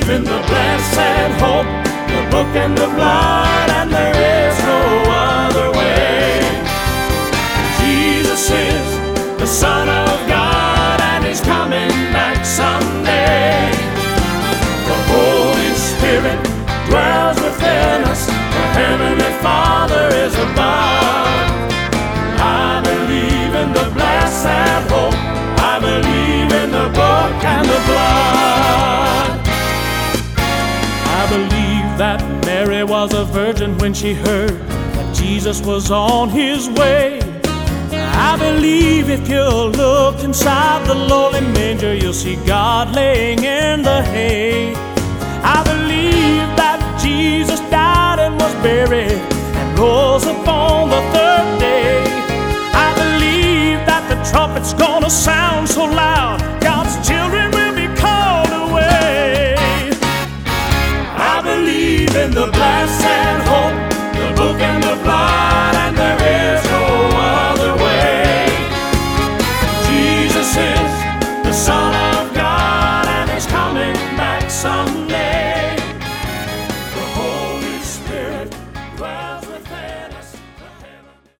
in the blessed hope, the book and the blood, and there is no other way. Jesus is the Son of God, and He's coming back someday. The Holy Spirit dwells within us, the Heavenly Father is above. I believe in the blessed hope, I believe in the book and the blood. I believe that Mary was a virgin when she heard that Jesus was on His way. I believe if you look inside the lowly manger, you'll see God laying in the hay. I believe that Jesus died and was buried and rose upon the third day. I believe that the trumpet's gonna sound so loud